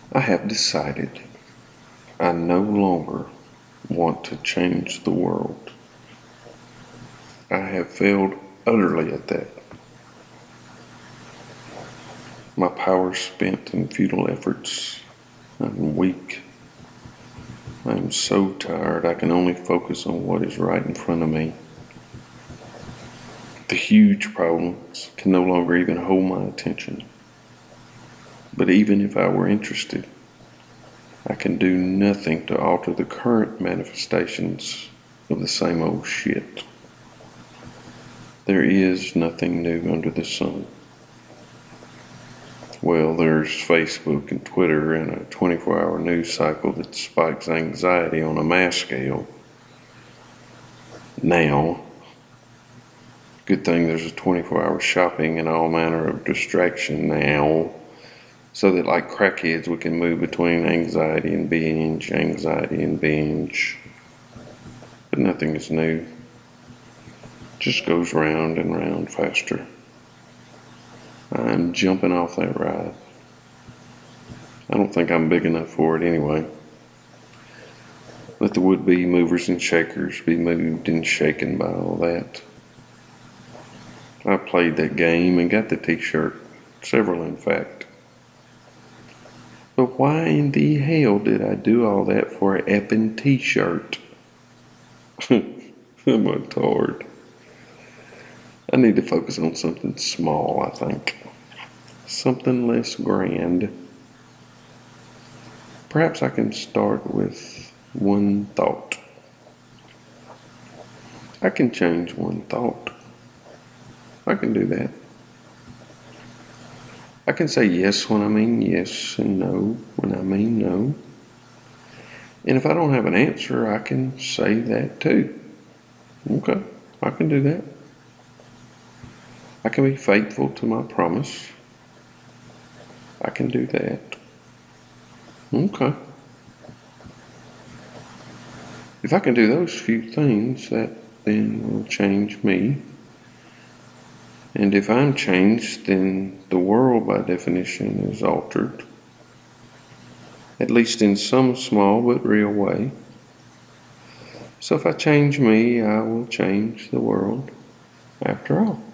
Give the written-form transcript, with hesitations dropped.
I have decided I no longer want to change the world. I have failed utterly at that. My power spent in futile efforts. I'm weak. I am so tired I can only focus on what is right in front of me. The huge problems can no longer even hold my attention. But even if I were interested, I can do nothing to alter the current manifestations of the same old shit. There is nothing new under the sun. Well, there's Facebook and Twitter and a 24-hour news cycle that spikes anxiety on a mass scale. Now, good thing there's a 24-hour shopping and all manner of distraction now, so that like crackheads we can move between anxiety and binge. But nothing is new. Just goes round and round faster. I'm jumping off that ride. I don't think I'm big enough for it anyway. Let the would-be movers and shakers be moved and shaken by all that. I played that game and got the t-shirt, several in fact. But why in the hell did I do all that for an effing t-shirt? I'm a tard. I need to focus on something small, I think. Something less grand. Perhaps I can start with one thought. I can change one thought. I can do that. I can say yes when I mean yes and no when I mean no. And if I don't have an answer, I can say that too. Okay, I can do that. I can be faithful to my promise. I can do that. Okay. If I can do those few things, that then will change me. And if I'm changed, then the world by definition is altered. At least in some small but real way. So if I change me, I will change the world after all.